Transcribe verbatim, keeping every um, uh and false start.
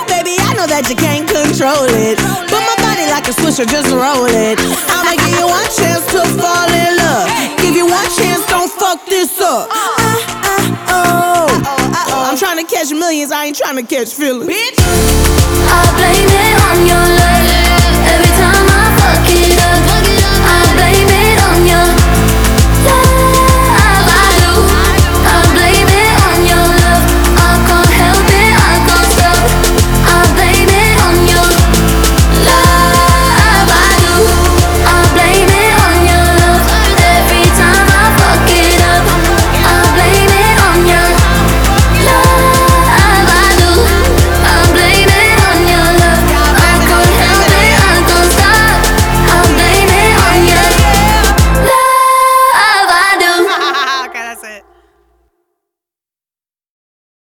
Baby, I know that you can't control it, but my body like a swisher, just roll it. I'ma give you one chance to fall in love. Give you one chance, don't fuck this up. Ah, ah, oh. I'm trying to catch millions, I ain't trying to catch feelings. Bitch.